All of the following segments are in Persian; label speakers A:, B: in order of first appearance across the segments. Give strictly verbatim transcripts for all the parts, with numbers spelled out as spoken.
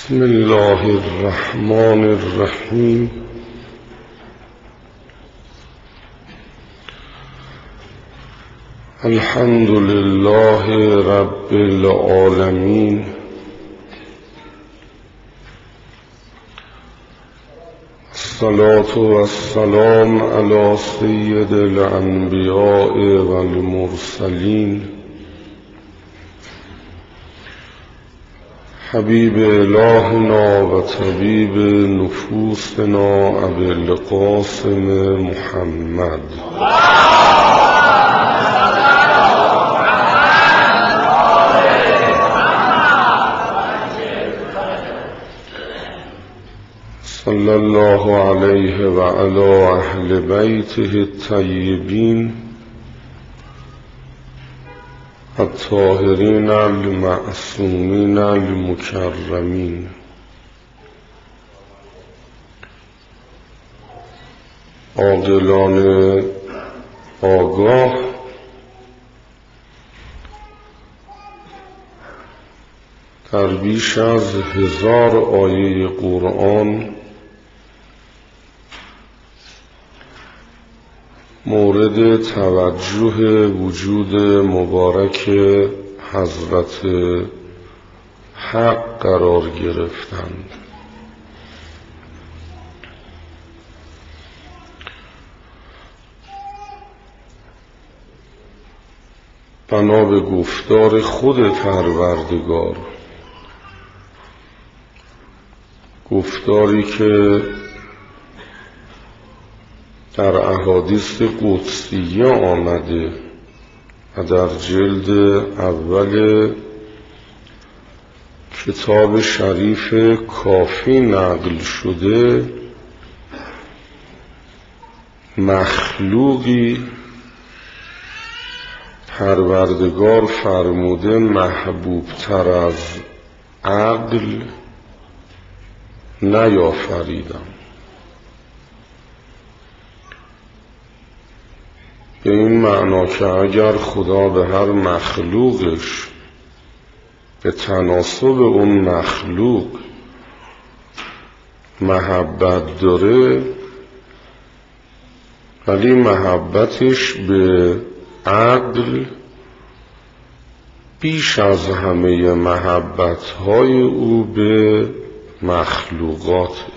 A: بسم الله الرحمن الرحیم. الحمد لله رب العالمین. الصلاة والسلام علی سید الانبیاء والمرسلین حبیب الهنا و طبیب نفوسنا ابی القاسم محمد. صلی الله علیه و علی اهل بیته الطیبین الطاهرین المعصومین المکرمین. عاقلان آگاه در بیش از هزار آیه قرآن مورد توجه وجود مبارک حضرت حق قرار گرفتند. بنا به گفتار خود پروردگار، گفتاری که در احادیث قدسیه آمده و در جلد اول کتاب شریف کافی نقل شده. مخلوقی پروردگار فرموده محبوب تر از عقل نیافریدم. به این معنا که اگر خدا به هر مخلوقش به تناسب اون مخلوق محبت داره، ولی محبتش به عقل بیش از همه محبت‌های او به مخلوقات.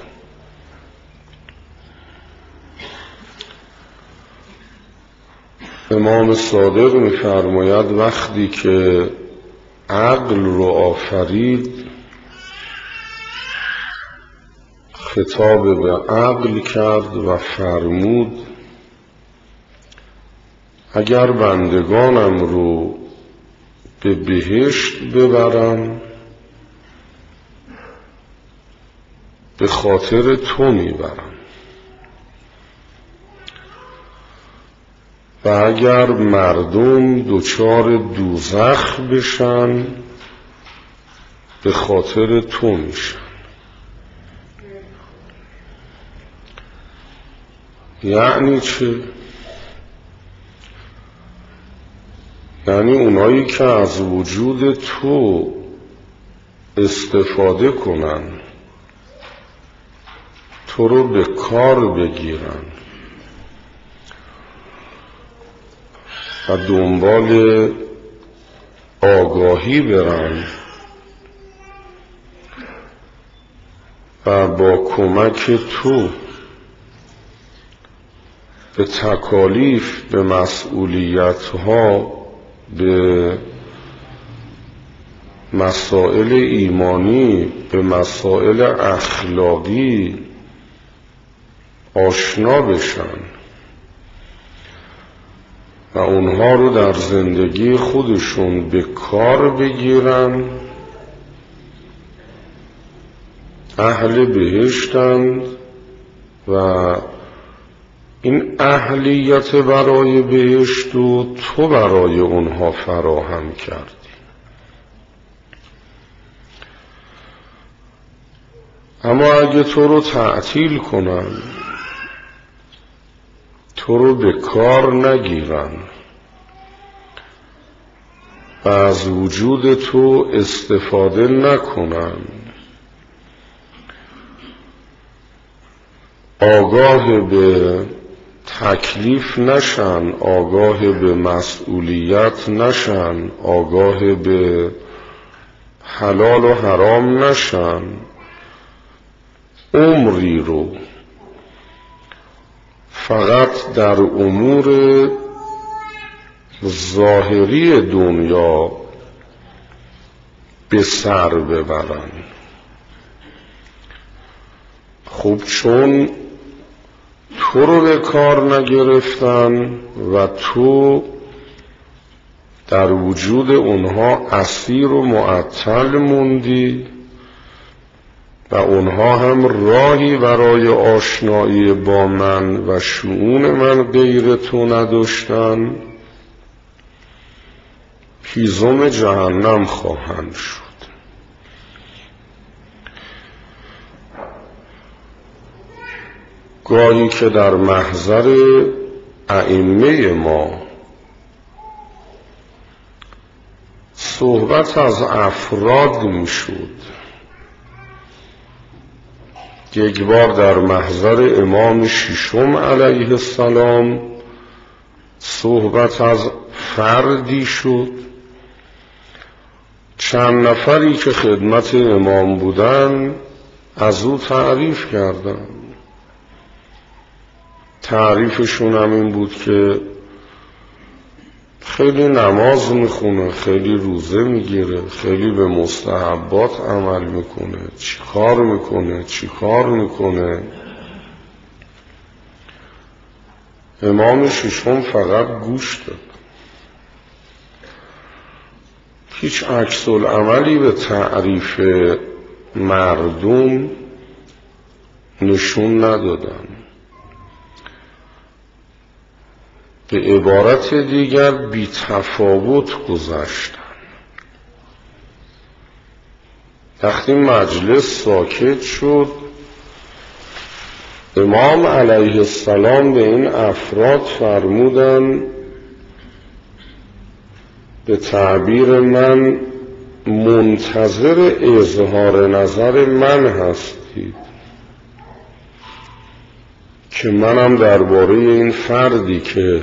A: امام صادق می‌فرماید وقتی که عقل رو آفرید خطاب به عقل کرد و فرمود اگر بندگانم رو به بهشت ببرم به خاطر تو میبرم، و اگر مردم دچار دوزخ بشن به خاطر تو میشن. یعنی چه؟ یعنی اونایی که از وجود تو استفاده کنن، تو رو به کار بگیرن و دنبال آگاهی برن و با کمک تو به تکالیف، به مسئولیت‌ها، به مسائل ایمانی، به مسائل اخلاقی آشنا بشن و اونها رو در زندگی خودشون به کار بگیرن، اهل بهشتند و این اهلیت برای بهشت رو تو برای اونها فراهم کردی. اما اگه تو رو تعطیل کنن، تو رو به کار نگیرن و از وجود تو استفاده نکنن آگاه به تکلیف نشن، آگاه به مسئولیت نشن، آگاه به حلال و حرام نشن، عمری رو فقط در امور ظاهری دنیا به سر ببرن. خب چون تو رو به کار نگرفتن و تو در وجود اونها اسیر و معطل موندی و اونها هم راهی برای آشنایی با من و شؤون من غیر تو نداشتن، هیزم جهنم خواهند شد. گاهی که در محضر ائمه ما صحبت از افراد می شد، یک بار در محضر امام ششم علیه السلام صحبت از فردی شد، چند نفری که خدمت امام بودن از او تعریف کردن. تعریفشون هم این بود که خیلی نماز میخونه، خیلی روزه میگیره، خیلی به مستحبات عمل میکنه، چی کار میکنه چی کار میکنه. امام ششم فقط گوش داد، هیچ عکس العملی به تعریف مردم نشون ندادن. به عبارت دیگر بی تفاوت گذشتن. وقتی مجلس ساکت شد، امام علیه السلام به این افراد فرمودن به تعبیر من منتظر اظهار نظر من هستید که منم درباره این فردی که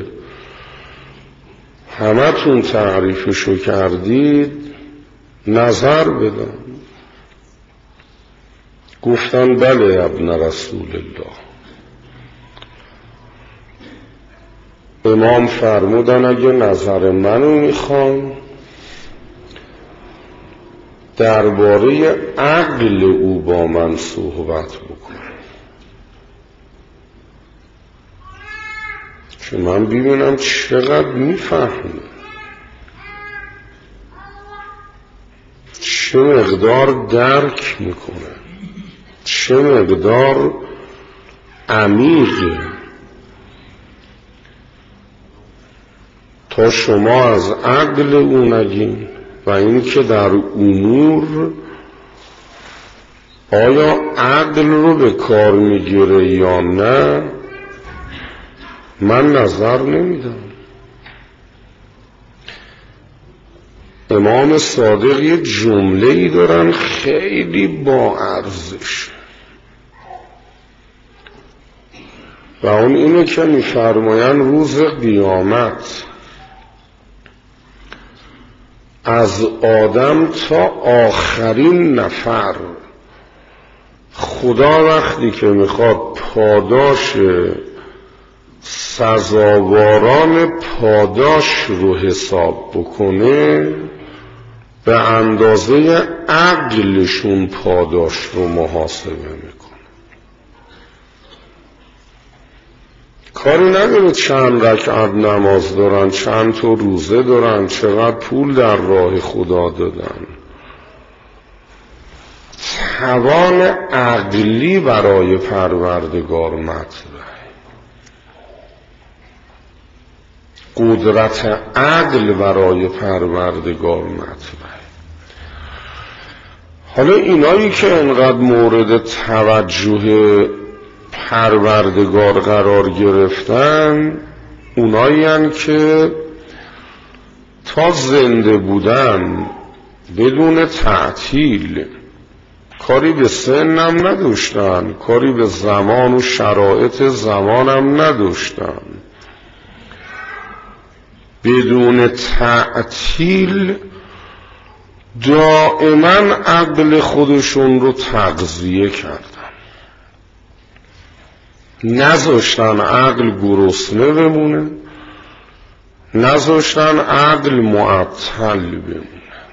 A: همتون تعریفشو کردید نظر بدم. گفتن بله ابن رسول الله. امام فرمودن اگه نظر منو میخوان درباره عقل او با من صحبت بکن که من ببینم چقدر میفهمه، چه مقدار درک میکنه، چه مقدار عمیقه، تا شما از عقل او نگین و این که در امور آیا عقل رو به کار میگیره یا نه من نظر نمیدم. امام صادق یه جمله ای دارن خیلی با ارزش و اون اینه که میفرماین روز قیامت از آدم تا آخرین نفر خدا وقتی که میخواد پاداش سزاواران پاداش رو حساب بکنه به اندازه عقلشون پاداش رو محاسبه میکنه. کاری نداره چند رکعت نماز دارن، چند تا روزه دارن، چقدر پول در راه خدا دادن. توان عقلی برای پروردگار مطرحه، قدرت عقل برای پروردگار مطرحه. حالا اینایی که انقدر مورد توجه پروردگار قرار گرفتن اونایی هن که تا زنده بودن بدون تعطیل کاری به سنم نداشتن، کاری به زمان و شرایط زمانم نداشتن. بدون تعطیل دائما عقل خودشون رو تغذیه کردن، نذاشتن عقل گرسنه بمونه، نذاشتن عقل معطل بمونه.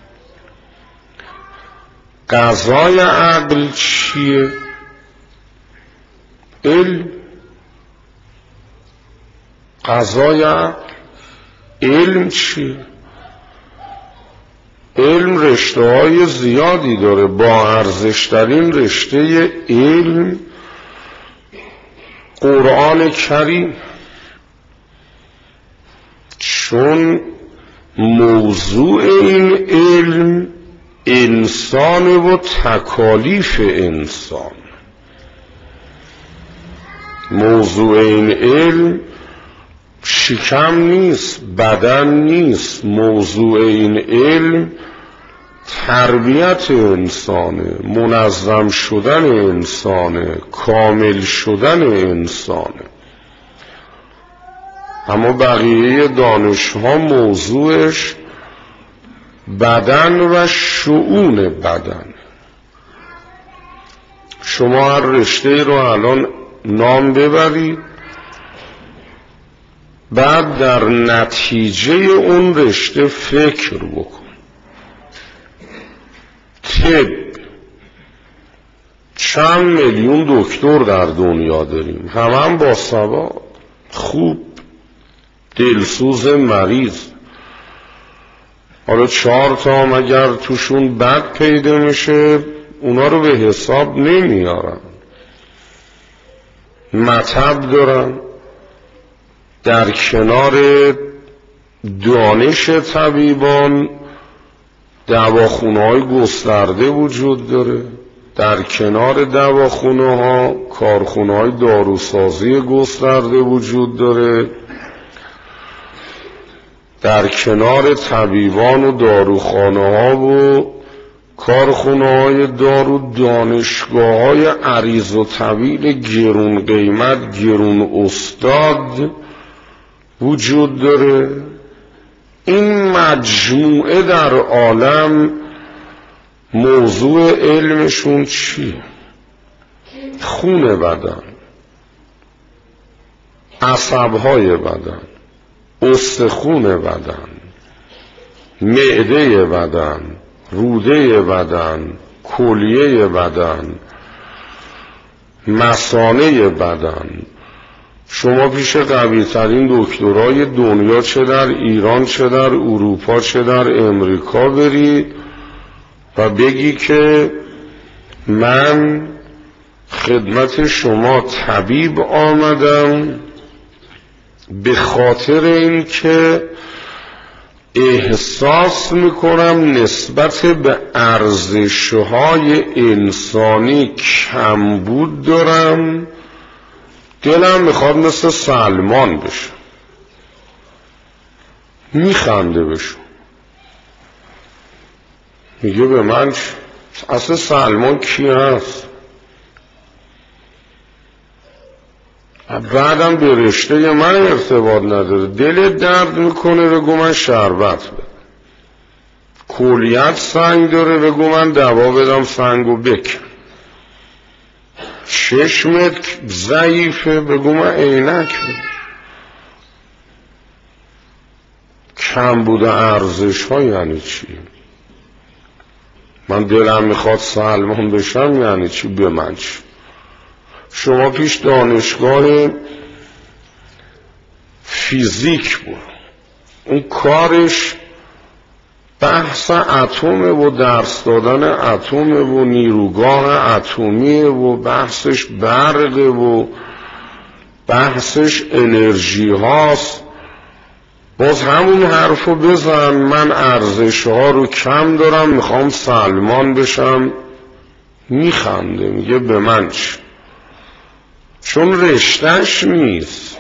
A: غذای عقل چیه؟ علم. غذای عقل علم چیه؟ علم رشته های زیادی داره. با ارزشترین رشته علم قرآن کریم، چون موضوع این علم انسان و تکالیف انسان. موضوع این علم شکم نیست، بدن نیست. موضوع این علم تربیت انسانه، منظم شدن انسانه، کامل شدن انسانه. اما بقیه دانش ها موضوعش بدن و شؤون بدن. شما هر رشته رو الان نام ببرید، بعد در نتیجه اون رشته فکر بکن. طب، چند میلیون دکتر در دنیا داریم، همه هم با سواد، خوب، دلسوز مریض. حالا چهار تا هم اگر توشون بد پیدا میشه اونا رو به حساب نمیارن. مطب دارن. در کنار دانش طبیبان دواخونه های گسترده وجود داره. در کنار دواخونه ها کارخونه های داروسازی گسترده وجود داره. در کنار طبیبان و داروخانه ها و کارخونه های دارو دانشگاه های عریض و طویل گرون قیمت، گرون استاد وجود داره. این مجموعه در عالم موضوع علمشون چیه؟ خون بدن، عصبهای بدن، استخون بدن، معده بدن، روده بدن، کلیه بدن، مثانه بدن. شما پیش قوی ترین دکترای دنیا چه در ایران چه در اروپا چه در امریکا بری و بگی که من خدمت شما طبیب آمدم به خاطر این که احساس میکنم نسبت به ارزش‌های انسانی کمبود دارم، دلم میخواد مثل سلمان بشه. میخنده بشه، میگه به من اصلا سلمان کی هست؟ بعدم به رشته من ارتباط نداره. دلت درد میکنه بگو من شربت بده. کلیت سنگ داره بگو من دوا بدم سنگو بکن. چشمت ضعیفه بگو من عینک بده. کم بوده ارزش ها یعنی چی؟ من دلم میخواد سلمان بشم یعنی چی؟ به من چی؟ شما پیش دانشگاه فیزیک برو، اون کارش بحث اتمه و درس دادن اتمه و نیروگاه اتمیه و بحثش برقه و بحثش انرژی هاست. باز همون حرفو بزن من ارزش ها رو کم دارم میخوام سلمان بشم. میخنده میگه به من چی؟ چون رشتهش نیست،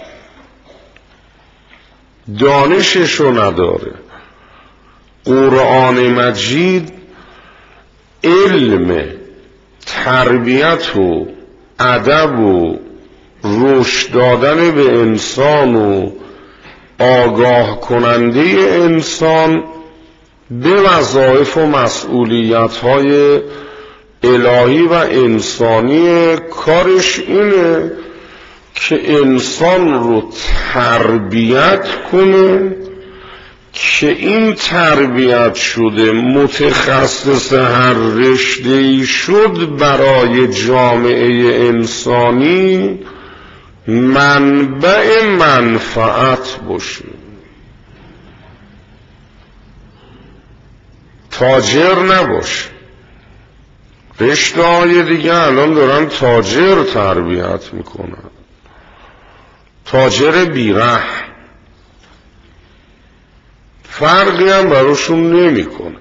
A: دانششو نداره. قرآن مجید علم تربیت و ادب و رشد دادن به انسان و آگاه کننده انسان به وظایف و مسئولیت‌های الهی و انسانی کارش اینه که انسان رو تربیت کنه که این تربیت شده متخصص هر رشته‌ای شد برای جامعه انسانی منبع منفعت باشه. تاجر نباشه. رشته های دیگه الان دارن تاجر تربیت میکنن، تاجر بیره، فرقی هم براشون نمیکنه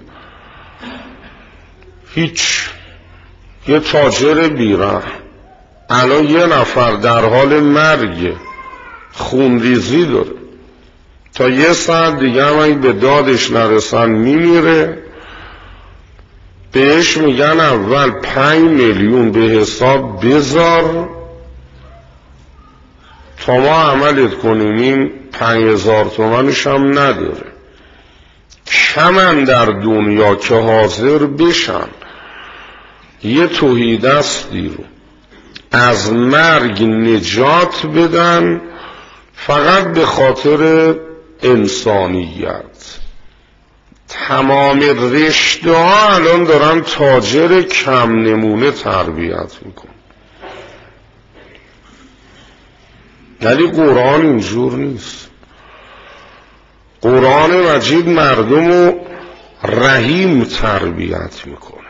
A: هیچ. یه تاجر بیره الان یه نفر در حال مرگ خونریزی داره، تا یه ساعت دیگه هم اگه به دادش نرسن میمیره، بهش میگن اول پنج میلیون به حساب بذار تا ما عملت کنیم، این پنج هزار تومنش هم نداره. کمن در دنیا که حاضر بشن یه توحیدستی رو از مرگ نجات بدن فقط به خاطر انسانیت. تمام رشته ها الان دارن تاجر کم نمونه تربیت میکن. ولی قرآن اینجور نیست. قرآن مجید مردم رو رحیم تربیت میکنه،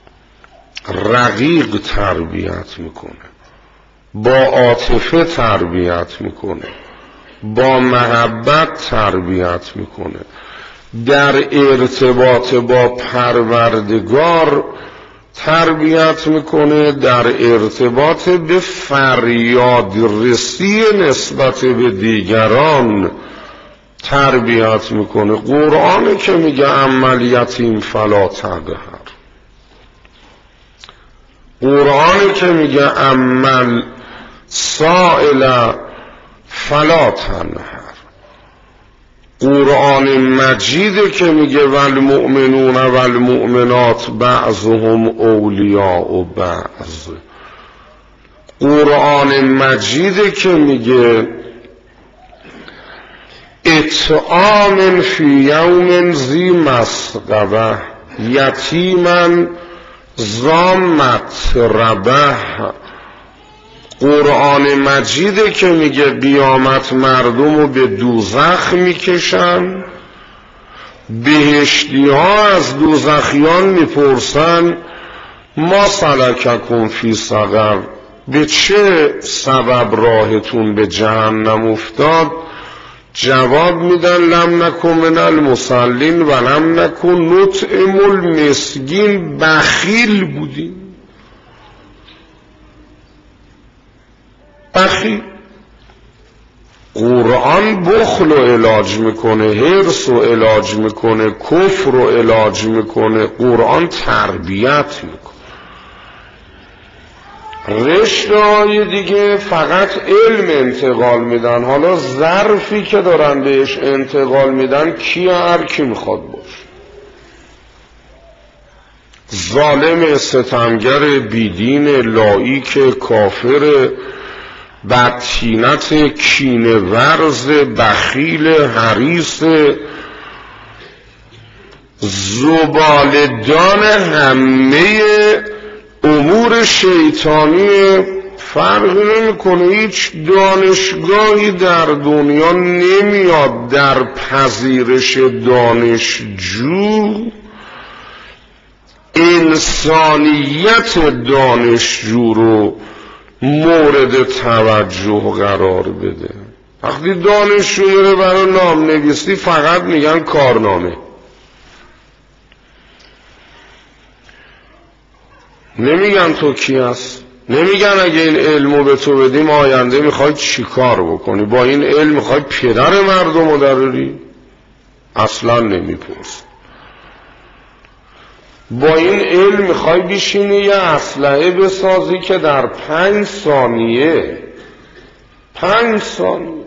A: رقیق تربیت میکنه، با عاطفه تربیت میکنه، با محبت تربیت میکنه، در ارتباط با پروردگار تربیت میکنه، در ارتباط به فریاد رسی نسبت به دیگران تربیت میکنه. قرآن که میگه اما الیتیم فلا تقهر، قرآن که میگه اما السائل فلا تنهر، قرآن مجیده که میگه والمؤمنون والمؤمنات بعضهم اولیاء بعض، قرآن مجیده که میگه اطعام فی یوم ذی مسغبه یتیما ذا متربه، قرآن مجیده که میگه قیامت مردم رو به دوزخ میکشن، بهشتی ها از دوزخیان میپرسن ما سلککم فی سقر، به چه سبب راهتون به جهنم افتاد؟ جواب میدن لم نکن من المصلین و لم نکن نطعم المسکین، بخیل بودیم. بخیل. قرآن بخل رو علاج میکنه، حرص رو علاج میکنه، کفر رو علاج میکنه، قرآن تربیت میکنه. رشته های دیگه فقط علم انتقال میدن. حالا ظرفی که دارن بهش انتقال میدن کی هر کی میخواد باشه. ظالم، ستمگر، بیدین، لایک، کافر، بدتینت، کینه ورز، بخیل، حریص، زبالدان همه امور شیطانی، فرق نمیکنه. هیچ دانشگاهی در دنیا نمیاد در پذیرش دانشجو انسانیت دانشجو رو مورد توجه قرار بده. وقتی دانشجو میره برای نام نویسی فقط میگن کارنامه، نمیگن تو کی هست، نمیگن اگه این علمو به تو بدیم آینده میخوای چی کار بکنی، با این علم میخوای پدر مردم رو دراری، اصلا نمیپرس. با این علم میخوای بشینی یه اسلحه بسازی که در پنج ثانیه پنج ثانیه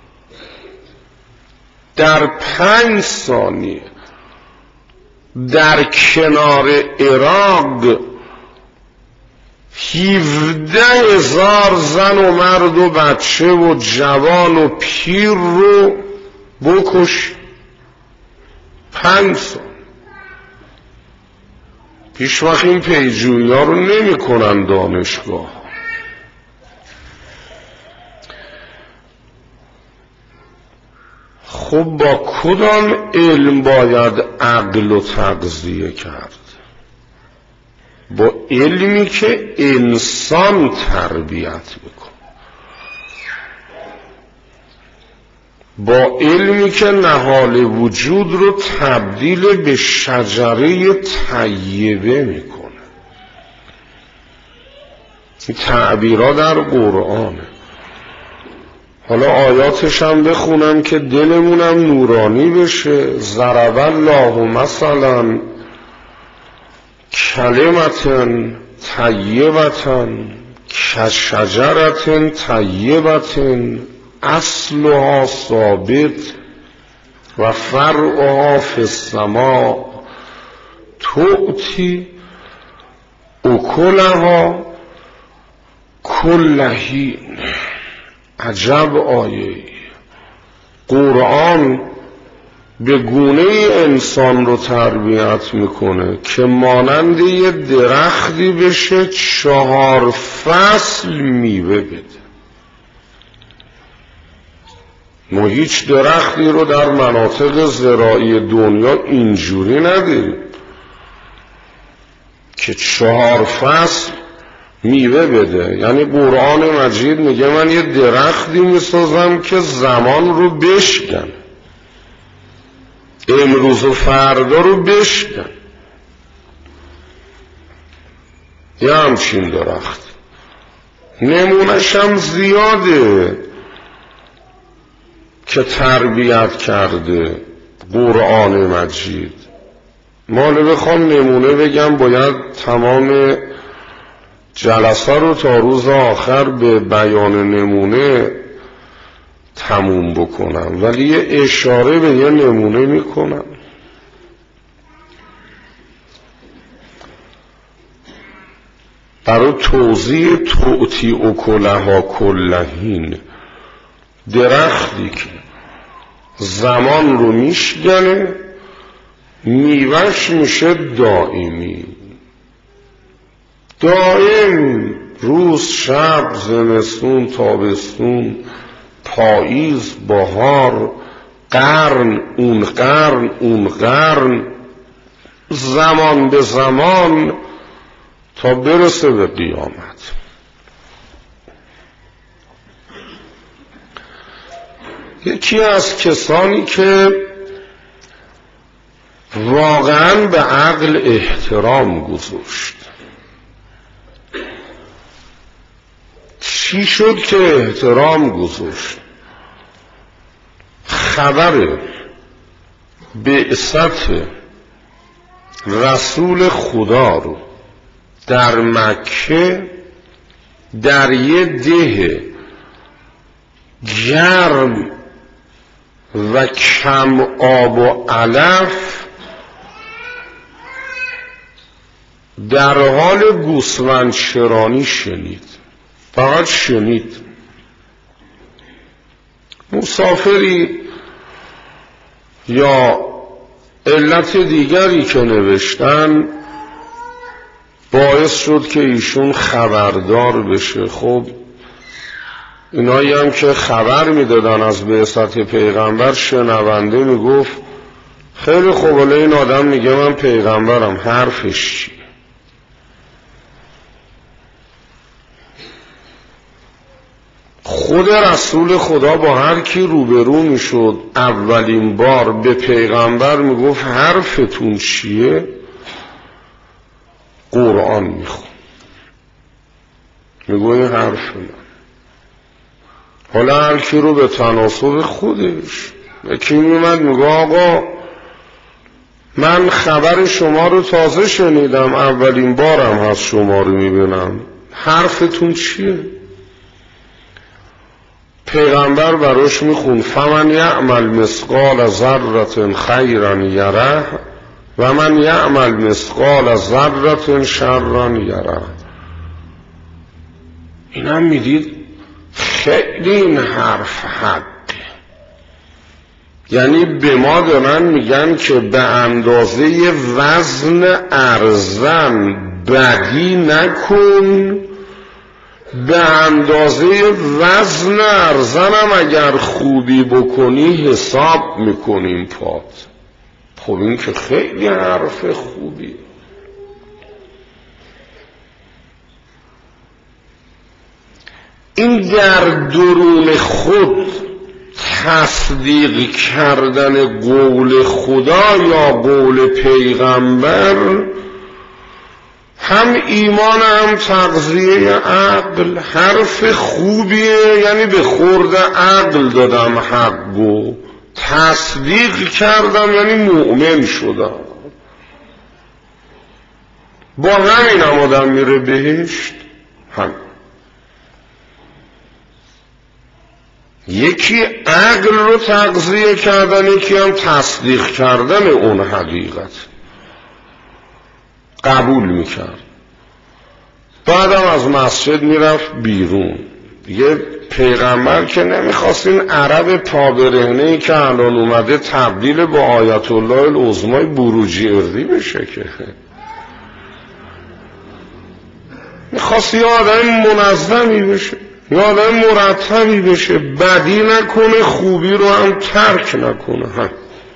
A: در پنج ثانیه در کنار عراق هفده هزار زن و مرد و بچه و جوان و پیر رو بکش. پنج سال پیش وقت این پیجویی ها رو نمی کنن دانشگاه. خب با کدام علم باید عقل و تغذیه کرد؟ با علمی که انسان تربیت میکنه، با علمی که نهال وجود رو تبدیل به شجره طیبه میکنه. این تعبیرها در قرآنه. حالا آیاتش هم بخونم که دلمونم نورانی بشه. ضرب الله مثلا کلمتن طیبتن کشجرتن طیبتن اصلها ثابت و فرعها فی السماء تؤتی اکلها کل حین. عجب آیه. قرآن به گونه انسان رو تربیت میکنه که مانند یه درختی بشه چهار فصل میوه بده. ما هیچ درختی رو در مناطق زراعی دنیا اینجوری نداریم که چهار فصل میوه بده. یعنی قرآن مجید میگه من یه درختی میسازم که زمان رو بشکن، امروز و فردا رو بشکن. یه همچین درخت نمونش هم زیاده که تربیت کرده قرآن مجید. ماله بخوام نمونه بگم باید تمام جلسه رو تا روز آخر به بیان نمونه تموم بکنم، ولی یه اشاره به یه نمونه میکنم. برای توضیح تؤتی اکلها کل حین، درختی که زمان رو میشکنه میوهش میشه دائمی، دائم، روز شب، زمستون تابستون، پاییز بهار، قرن اون قرن اون قرن، زمان به زمان تا برسه به قیامت. یکی از کسانی که واقعا به عقل احترام گذاشت، چی شد که احترام گذاشت؟ خبر بعثت رسول خدا رو در مکه در یه ده گرم و کم آب و علف در حال گوسفند چرانی شنید. فقط شنید. مسافری یا علت دیگری که نوشتن باعث شد که ایشون خبردار بشه. خب اینایی هم که خبر میدادن از بعثت پیغمبر، شنونده میگفت خیلی خوب، ولی این آدم میگه من پیغمبرم، حرفش چیه؟ خود رسول خدا با هر کی روبرو میشد اولین بار به پیغمبر میگفت حرفتون چیه؟ قرآن میخون. میگو این حرف من. حالا هر کی رو به تناسب خودش. یکی میومد میگه آقا من خبر شما رو تازه شنیدم، اولین بارم هست شما رو میبینم، حرفتون چیه؟ پیغمبر براش میخون فمن یعمل مثقال ذره خیرا یره و من یعمل مثقال ذره شرا یره. اینم میدید خیلی این حرف حق، یعنی به ما دارن میگن که به اندازه وزن ارزن بدی نکن، به اندازه وزن ارزنم اگر خوبی بکنی حساب میکنیم پات. خب این که خیلی حرف خوبی. این در درون خود تصدیق کردن قول خدا یا قول پیغمبر هم ایمان هم تغذیه عقل. حرف خوبیه، یعنی به خورد عقل دادم حقو، تصدیق کردم یعنی مؤمن شدم. با همین هم آدم میره بهشت. هم یکی عقل رو تغذیه کردن، یکی هم تصدیق کردن اون حقیقت، قبول میکرد. بعدم از مسجد میرفت بیرون. دیگه پیغمبر که نمیخواست این عرب پابرهنه‌ای که الان اومده تبدیل با آیت الله العظمای بروجردی بشه، که میخواست یه آدم منظمی بشه، یه آدم مرتبی بشه، بدی نکنه خوبی رو هم ترک نکنه. هم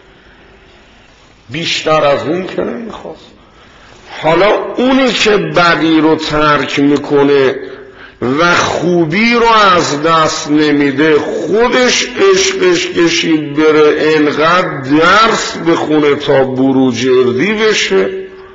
A: بیشتر از این که نمیخواست. حالا اونی که بدی رو ترک میکنه و خوبی رو از دست نمیده، خودش عشقش کشید بره انقدر درس بخونه تا بروجردی بشه.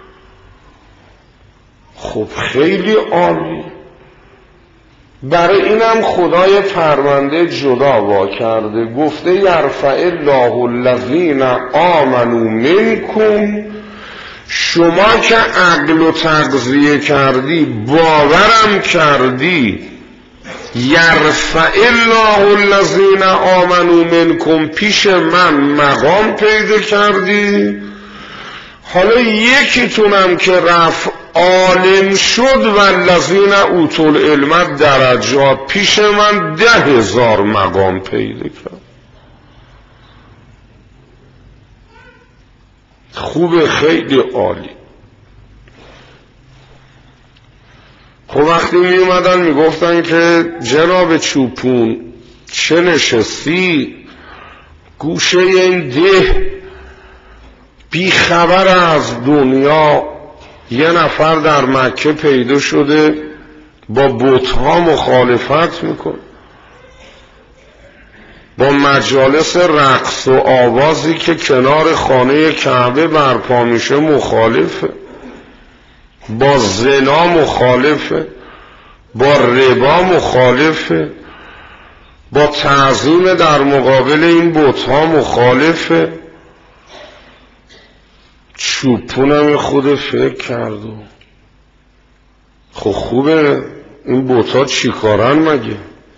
A: خب خیلی عالی. برای اینم خدای پرونده جدا وا کرده، گفته یرفع الله الذین آمنوا منکم. شما که عقل و تغذیه کردی، باورم کردی، یرفع الله الذین آمنوا منکم، پیش من مقام پیدا کردی. حالا یکیتونم که رفع عالم شد و الذین اوتوا العلم درجات، پیش من ده هزار مقام پیدا کرد. خوبه، خیلی عالی. خب وقتی می اومدن می گفتن که جناب چوپون چه نشستی گوشه این ده بی خبر از دنیا، یه نفر در مکه پیدا شده با بت‌ها مخالفت میکنه، با مجالس رقص و آوازی که کنار خانه کعبه برپا میشه مخالفه، با زنا مخالفه، با ربا مخالفه، با تعظیم در مقابل این بت‌ها مخالفه. چوپونم خود فکر کرد و خب خوبه، این بت‌ها چی کارن مگه؟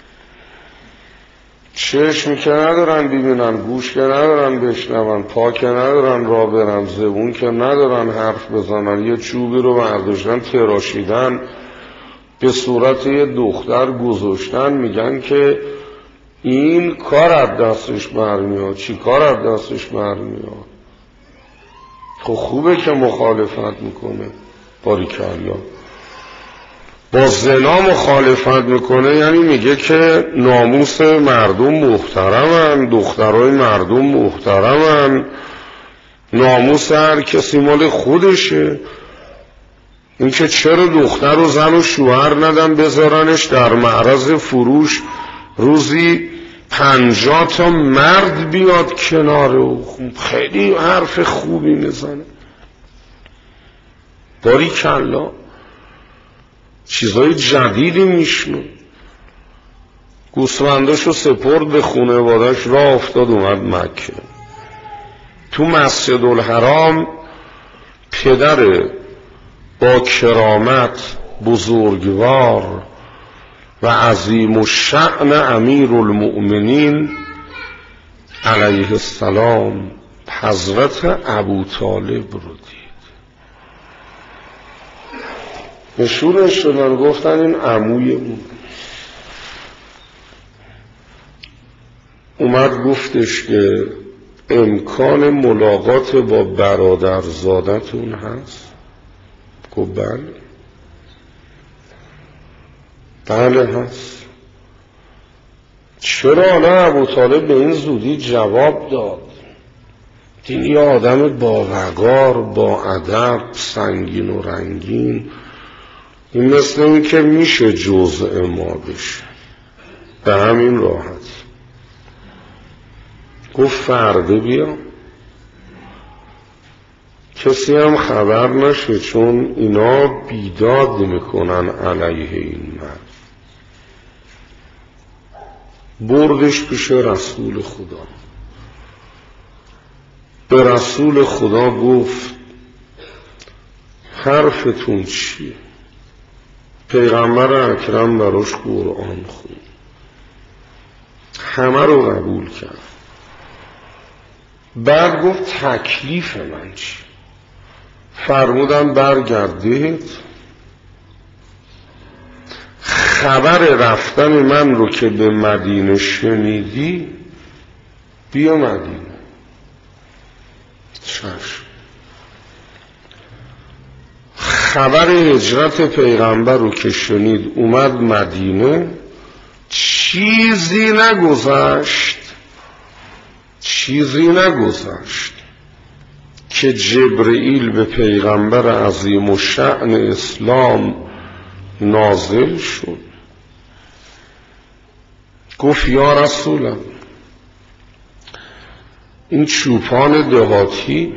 A: چشم که ندارن ببینن، گوش که ندارن بشنون، پا که ندارن راه برن، زبون که ندارن حرف بزنن، یه چوبی رو برداشتن تراشیدن به صورت یه دختر گذاشتن، میگن که این کار از دستش برمیاد. چی کار از دستش برمیاد؟ خب خوبه که مخالفت میکنه، باریکلا. با زنا مخالفت میکنه یعنی میگه که ناموس مردم محترمن، دخترای مردم محترمن، ناموس هر کسی مال خودشه. این که چرا دختر و زن و شوهر ندن بذارنش در معرض فروش، روزی پنجاه تا مرد بیاد کنار او. خیلی حرف خوبی میزنه، باریکلا، چیزای جدیدی میشنو. گوسفنداشو سپرد به خانواده‌اش، راه افتاد اومد مکه. تو مسجد الحرام پدر با کرامت بزرگوار و عظیم الشأن امیر المؤمنین علیه السلام حضرت ابو طالب رو دید. نشونش شدن، گفتن این عموی اون. اومد گفتش که امکان ملاقات با برادرزادتون هست؟ گفت بله. بله هست. چرا حالا ابو طالب به این زودی جواب داد؟ این یه آدم با وقار، با ادب، سنگین و رنگین، این مثل این که میشه جزء ما بشه به همین راحت. گفت فرده بیا، کسی هم خبر نشه، چون اینا بیداد میکنن علیه این مرد. بردش پیش رسول خدا. به رسول خدا گفت حرفتون چیه؟ پیغمبر اکرم براش قرآن خوند، همه رو قبول کرد. بعد گفت تکلیف من چی؟ فرمودن برگردید، خبر رفتن من رو که به مدینه شنیدی بیا مدینه. چشم. خبر هجرت پیغمبر رو که شنید اومد مدینه. چیزی نگذشت چیزی نگذشت که جبرئیل به پیغمبر عظیم الشأن اسلام نازل شد. گفت یا رسولم، این چوپان دهاتی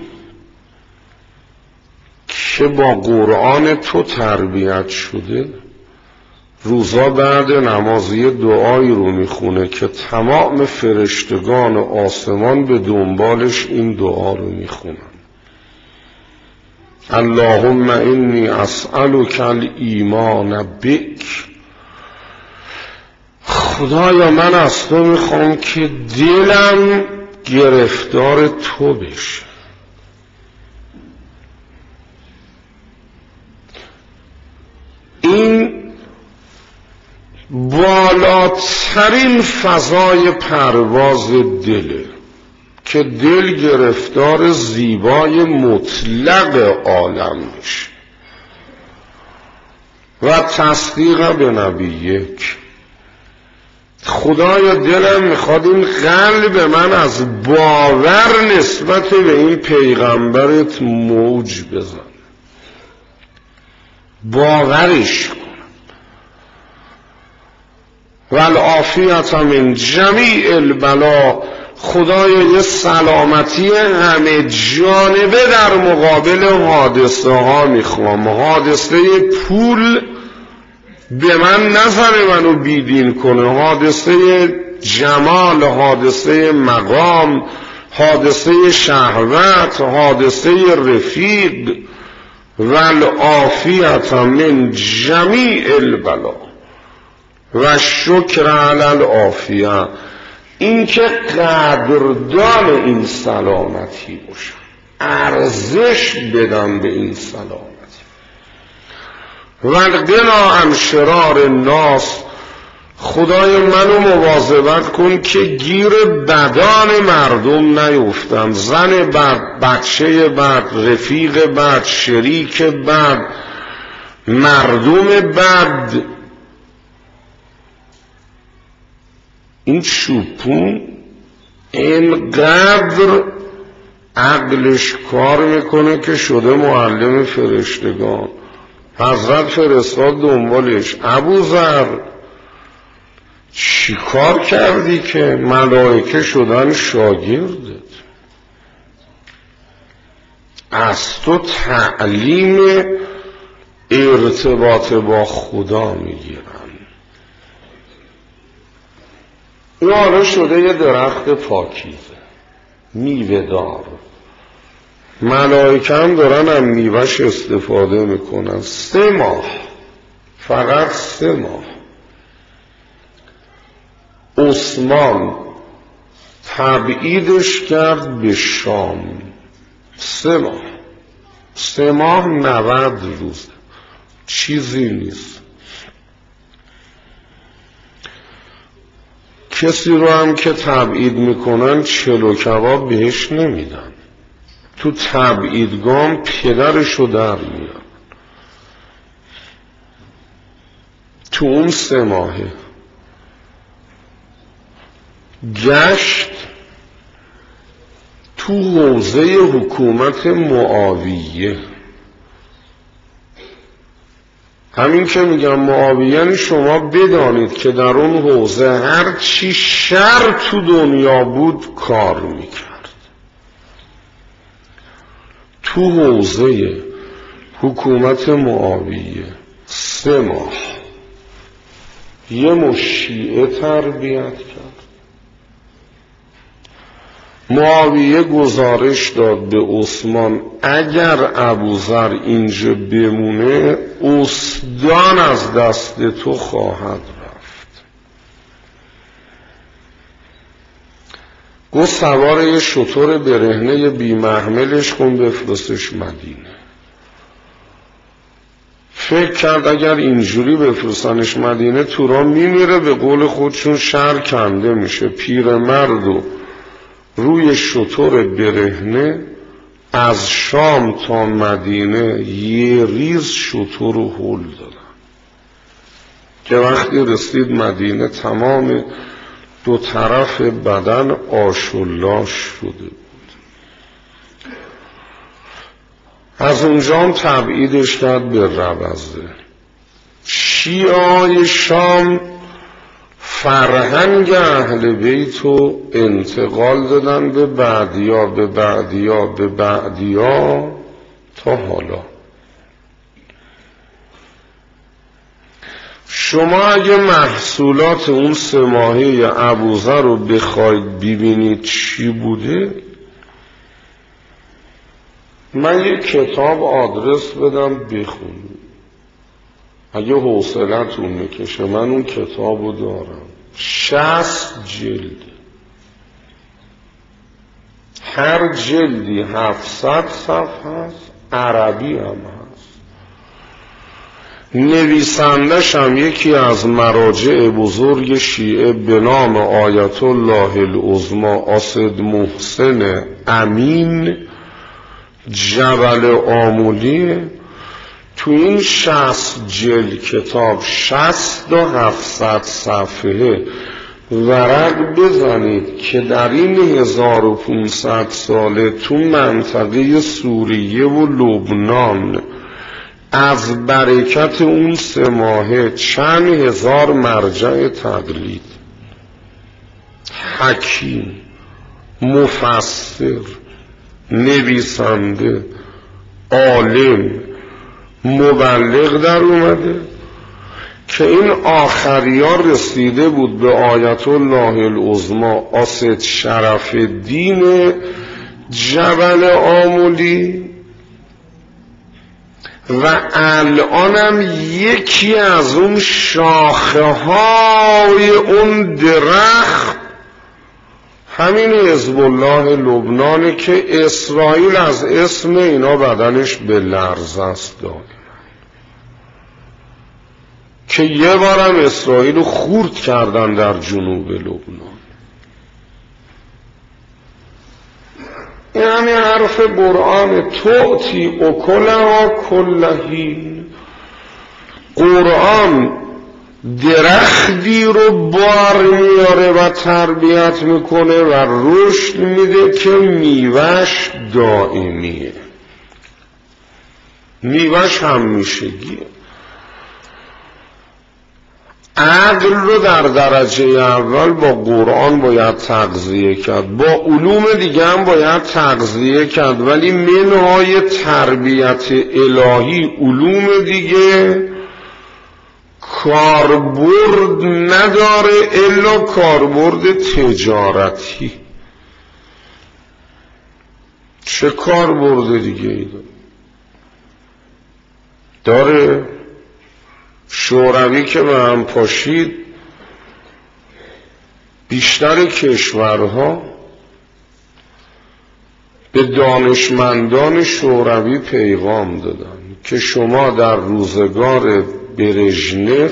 A: که با قرآن تو تربیت شده روزا بعد نمازی دعایی رو میخونه که تمام فرشتگان آسمان به دنبالش این دعا رو میخونن: اللهم انی اسألک الایمان بک. خدایا من از تو میخوام که دلم گرفتار تو بشه. این بالاترین فضای پرواز دله که دل گرفتار زیبای مطلق عالم میشه و تصدیق به نبی یک. خدایا دلم میخواد این قلب من از باور نسبت به این پیغمبرت موج بزنه، باورش کنم. والعافیت من جمیع البلا. خدایا یه سلامتی همه جانبه در مقابل حادثه ها میخوام. حادثه پول به من نظر منو بیدین کنه، حادثه جمال، حادثه مقام، حادثه شهوت، حادثه رفیق. والعافیت من جمیع البلا و شکر علی العافیه. این که قدردان این سلامتی باشم، ارزش بدم به این سلامتی. و قنا عن شرار الناس. خدای منو مواظبت کن که گیر بدان مردم نیفتم. زن بد، بچه بد، رفیق بد، شریک بد، مردم بد. این چوپون اینقدر عقلش کار میکنه که شده معلم فرشتگان. حضرت فرستاد دنبالش: ابوذر چی کار کردی که ملائکه شدن شاگردت؟ از تو تعلیم ارتباط با خدا میگیرن. این حالا شده یه درخت پاکیزه، میوه دار، ملائکه هم دارن هم میوهش استفاده میکنن. سه ماه، فقط سه ماه عثمان تبعیدش کرد به شام. سه ماه سه ماه نود روز، چیزی نیست. کسی رو هم که تبعید میکنن چلو کباب بهش نمیدن، تو تبعیدگاه پدرشو در میان. تو اون سه ماهه گشت تو حوزه حکومت معاویه. همین که میگم معاویه، یعنی شما بدانید که در اون حوزه هر چی شر تو دنیا بود کار میکرد. تو حوزه حکومت معاویه سه ماه یه مشیعه تربیت کرد. معاویه گزارش داد به عثمان اگر ابوذر اینجا بمونه استان از دست تو خواهد رفت. گفت سوار یه شتر برهنه بی محملش کن بفرستش مدینه. فکر کرد اگر اینجوری بفرستنش مدینه توران میمیره، به قول خودشون شهر کنده میشه. پیرمرد و روی شتر برهنه از شام تا مدینه یه ریز شتر رو هل دادن که وقتی رسید مدینه تمام دو طرف بدن آشولاش شده بود. از اونجا هم تبعیدش کرد به ربزه. شیعای شام فرهنگ اهل بیت رو انتقال دادن به بعدیا به بعدیا به بعدیا تا حالا. شما اگه محصولات اون سه ماهه ابوذر رو بخواید ببینید چی بوده، من یک کتاب آدرس بدم بخونید. اگه حوصلتون میکشه من اون کتابو دارم، شصت جلد، هر جلدی هفتصد صفحه است، عربی هم هست. نویسندش هم یکی از مراجع بزرگ شیعه به نام آیت الله العظمی اسد محسن امین جبل آمولی. تو این شصت جلد کتاب، شصت و هفتصد صفحه ورق بزنید که در این هزار و پونصد ساله تو منطقه سوریه و لبنان از برکت اون سه ماهه چند هزار مرجع تقلید، حکیم، مفسر، نویسنده، عالم، مبلغ در اومده که این آخری ها رسیده بود به آیت الله العظمی اسد شرف الدین جبل آمولی و الانم یکی از اون شاخه های اون درخت همین حزب الله لبنانه که اسرائیل از اسم اینا بدنش به لرزه است دائما، که یه بارم اسرائیل رو خورد کردن در جنوب لبنان. این همین حرف قرآن، توتی اکلها کلهین. قرآن درختی رو بار میاره و تربیت میکنه و رشد میده که میوهش دائمیه، میوهش همیشگیه. عقل رو در درجه اول با قرآن باید تغذیه کرد، با علوم دیگه هم باید تغذیه کرد، ولی منهای تربیت الهی علوم دیگه کاربرد نداره الا کاربرد تجارتی. چه کار برده دیگه ای داره؟ شوروی که به هم پاشید بیشتر کشورها به دانشمندان شوروی پیغام دادن که شما در روزگار برژنف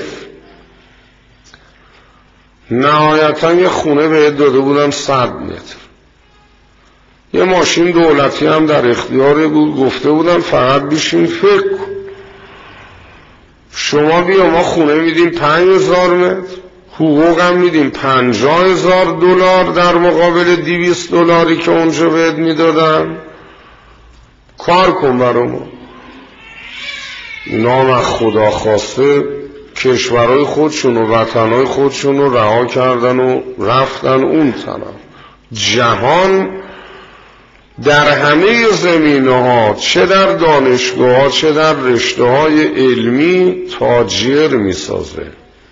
A: نهایتا یه خونه بهت داده بودن صد متر، یه ماشین دولتی هم در اختیار بود، گفته بودن فقط بیشین فکر کن. شما بیا ما خونه میدیم پنج هزار متر، حقوق هم میدیم پنجاه هزار دلار در مقابل دویست دلاری که اونجا بهت میدادن، کار کن برای ما. اینا هم از خدا خواسته کشورهای خودشون و وطنهای خودشون رو رها کردن و رفتن اون طرف. جهان در همه زمینه ها، چه در دانشگاه ها چه در رشته های علمی، تاجر می سازه.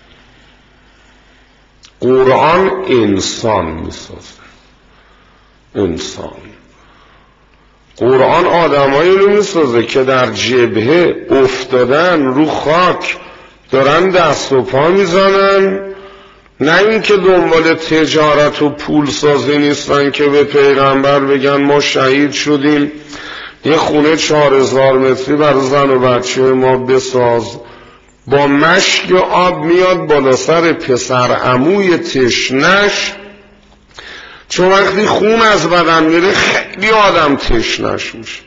A: قرآن انسان می سازه. انسان قرآن آدمایی رو می سازه که در جبهه افتادن رو خاک دارن دست و پا می زنن، نه این که دنبال تجارت و پول سازی نیستن که به پیغمبر بگن ما شهید شدیم یه خونه چهار هزار متری برای زن و بچه ما بساز. با مشک آب میاد بالا سر پسر عموی تشنش، چون وقتی خون از بدن میره خیلی آدم تشنش میشه.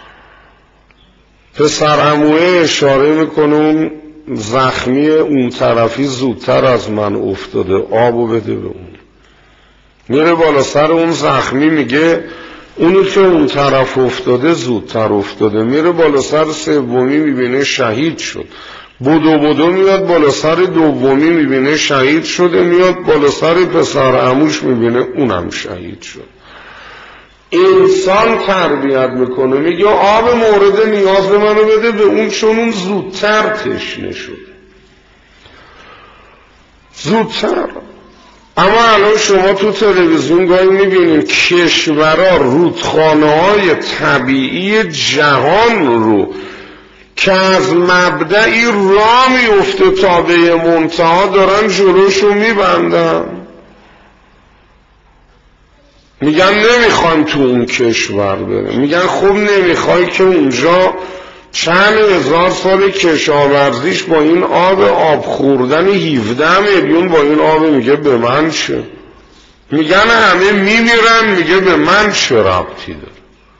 A: پسر عموی اشاره میکنه اون زخمی اون طرفی زودتر از من افتاده، آبو بده به اون. میره بالا سر اون زخمی میگه اونی که اون طرف افتاده زودتر افتاده. میره بالا سر سومی میبینه شهید شد. بدو بدو میاد بالا سر دومی میبینه شهید شده. میاد بالا سر پسر عموش میبینه اونم شهید شد. انسان تربیت میکنه، میگه آب مورد نیاز منو بده به اون، چون اون زودتر تشنه شده، زودتر. اما الان شما تو تلویزیون گاهی میبینید کشورها رودخانه های طبیعی جهان رو که از مبدعی راه میفته تا به منتها دارن جلوشو میبندن، میگن نمیخوایم تو اون کشور بره. میگن خب نمیخوای که اونجا چند هزار سال کشاورزیش با این آب آب خوردن هفده میلیون با این آب، میگه به من چه؟ میگن همه میمیرن، میگه به من چه ربطی داره؟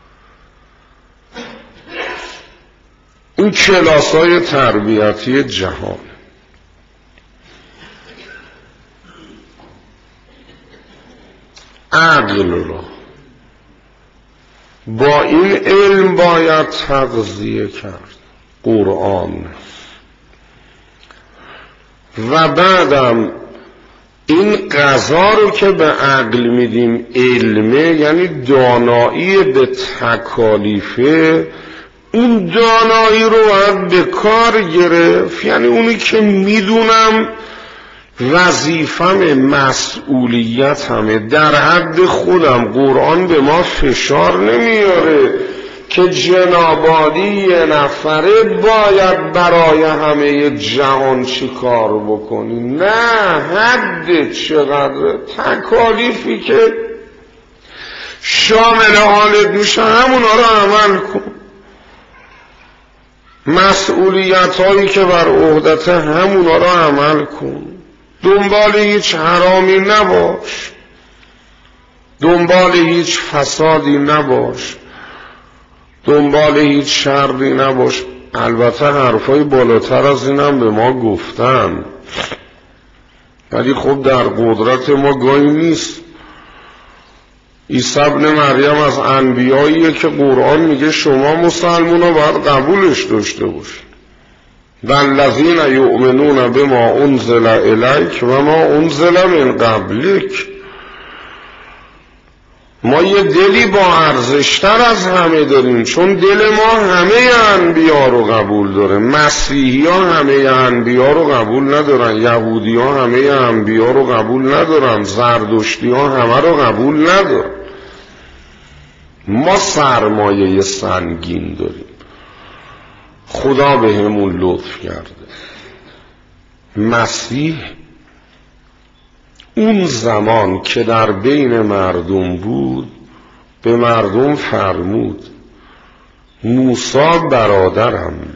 A: این کلاسای تربیتی جهان. عقل را با این علم باید تغذیه کرد، قرآن. و بعدم این غذا رو که به عقل میدیم علمه، یعنی دانایی به تکالیفه، اون دانایی رو باید به کار گرفت. یعنی اونی که میدونم وظیفم مسئولیت همه در حد خودم، قرآن به ما فشار نمیاره که جنابالی یه نفره باید برای همه جهان چی کار بکنی. نه، حد چقدر تکالیفی که شامل حالت میشه همونا رو عمل کن. مسئولیت هایی که بر عهدت همونا رو عمل کن. دنبال هیچ حرامی نباش، دنبال هیچ فسادی نباش، دنبال هیچ شری نباش. البته حرفای بالاتر از اینم به ما گفتن، ولی خب در قدرت ما گاهی نیست. عیسی ابن مریم از انبیاییه که قرآن میگه شما مسلمان ها باید قبولش داشته باشید. والذین یؤمنون بما انزل الیک و ما انزل من قبلک. ما یه دلی با ارزشتر از همه داریم، چون دل ما همه انبیا رو قبول داره. مسیحی ها همه انبیا رو قبول ندارن، یهودی ها همه انبیا رو قبول ندارن، زردشتی ها همه رو قبول ندارن. ما سرمایه سنگین داریم، خدا به همون لطف کرده. مسیح اون زمان که در بین مردم بود به مردم فرمود موسی برادرم،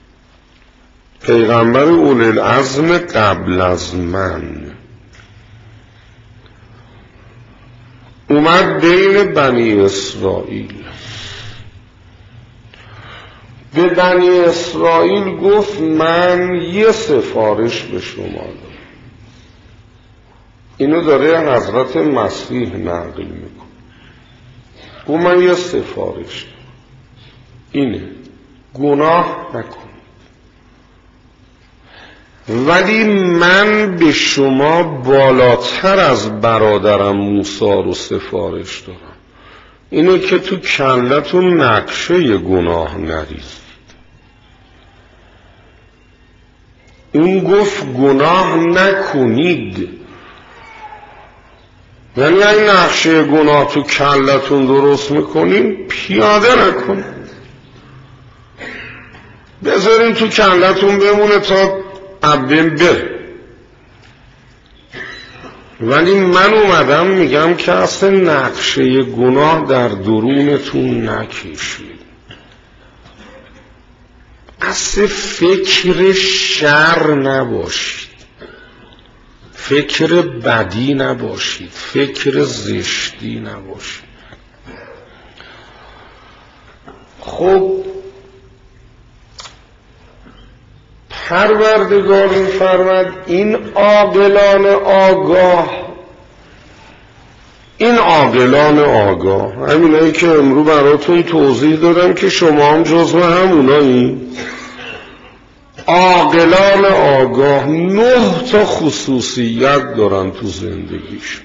A: پیغمبر اولوالعزم قبل از من، اومد بین بنی اسرائیل، به بنی اسرائیل گفت من یه سفارش به شما دارم. اینو داره حضرت مسیح نقل میکنه. گفت من یه سفارش دارم، اینه گناه نکن، ولی من به شما بالاتر از برادرم موسی رو سفارش دارم، اینه که تو کلتون نقشه گناه نریزید. اون گفت گناه نکنید، یعنی این نقشه گناه تو کلتون درست میکنین پیاده نکنید، بذارین تو کلتون بمونه تا عبدین بره. ولی من اومدم میگم که اصلا نقشه گناه در درونتون نکشید، اصلا فکر شر نباشید، فکر بدی نباشید، فکر زشتی نباشید. خب پروردگار می‌فرماید این عاقلان آگاه، این عاقلان آگاه همینایی که امروز براتون توضیح دادم که شما هم جزو همونایی. عاقلان آگاه نه تا خصوصیت دارن تو زندگیش.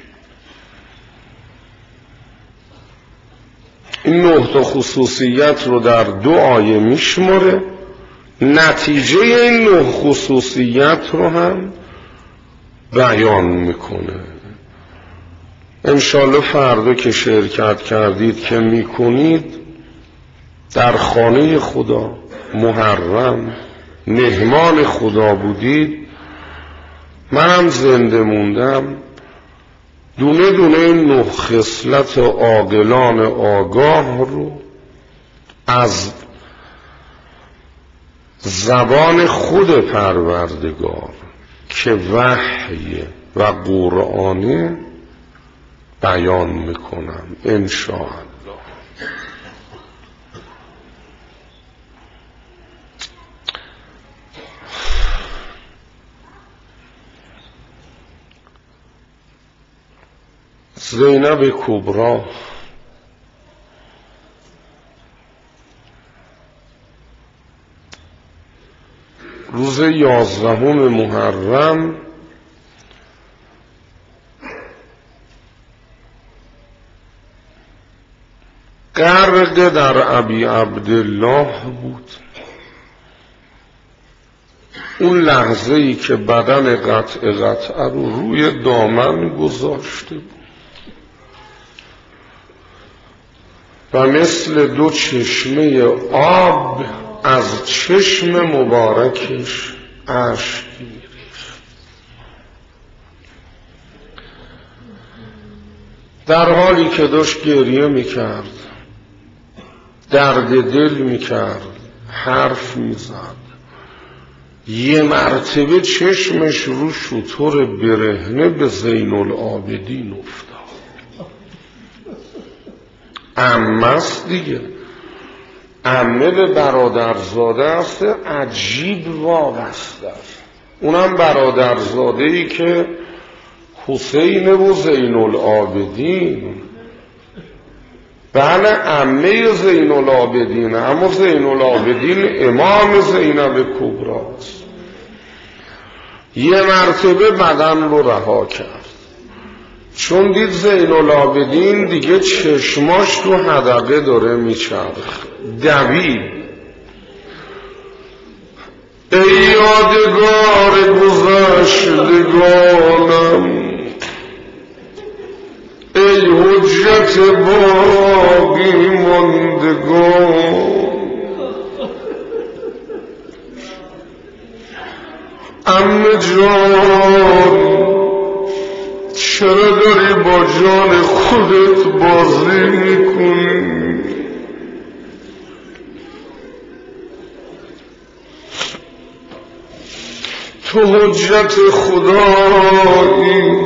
A: این نه تا خصوصیت رو در دو آیه میشماره، نتیجه این نه خصوصیت رو هم بیان میکنه. انشالله فردا که شرکت کردید که میکنید در خانه خدا محرم مهمان خدا بودید، منم زنده موندم دونه دونه این نه خصلت عاقلان آگاه رو از زبان خود پروردگار که وحی و قرآنه بیان میکنم انشاءالله. زینب کبری روز یازدهم محرم غرق در ابی عبدالله بود. اون لحظه ای که بدن قطع قطع رو روی دامن گذاشته بود و مثل دو چشمه آب از چشم مبارکش اشک می‌ریخت. در حالی که داشت گریه میکرد، درد دل میکرد، حرف میزد، یه مرتبه چشمش رو شتر برهنه به زین العابدین افتاد. عمه است دیگه، عمه به برادرزاده است، عجیب وابسته است. اونم برادرزاده‌ای که حسین و زین العابدین، بله عمه زین العابدین، اما زین العابدین امام زینب کبری است. یه مرتبه بدن رو رها کرد، چون دید زین العابدین دیگه چشماش تو حدقه داره میچرخ، دوید. ای یادگار گذشتگانم، ای حجت باقی ماندگان. عمه جان چرا داری با جان خودت بازی میکنی؟ تو حجت خدایی.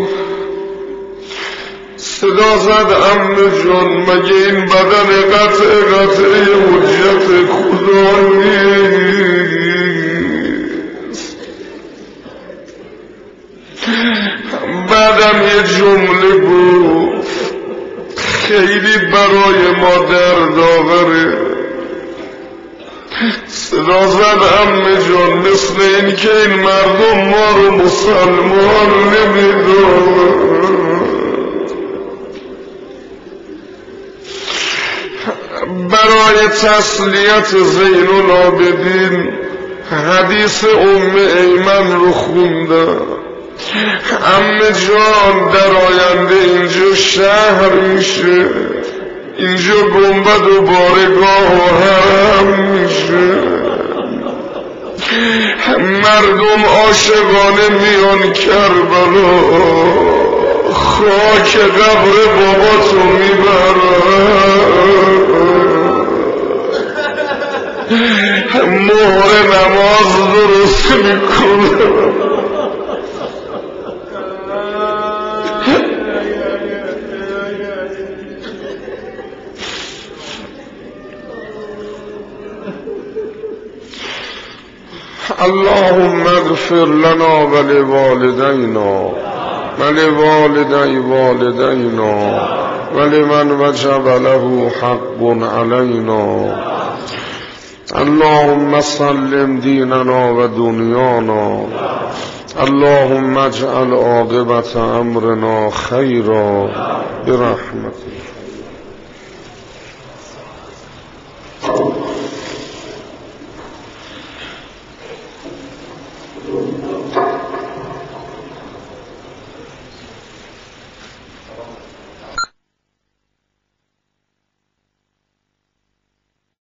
A: صدا زد عمه جان مگه این بدن قطع قطع حجت خداییست؟ بعدم یه جمله گفت خیلی برای ما دردآوره. صدا زد عمه جان مثل این که این مردم ما رو مسلمان نمیدونن. برای تسلیت زین العابدین حدیث ام ایمن رو خوندم. عمه جان در آینده اینجا شهر میشه، اینجا گنبد و بارگاه و حرم میشه. مردم عاشقانه میان کربلا خاک قبر بابا تو میبرن. مهر نماز درست میکنه. اللهم اغفر لنا ولوالدينا ولوالدي والدينا ولمن وجب له حق علينا. اللهم سلم ديننا ودنيانا. اللهم اجعل عاقبة أمرنا خيرا برحمتك.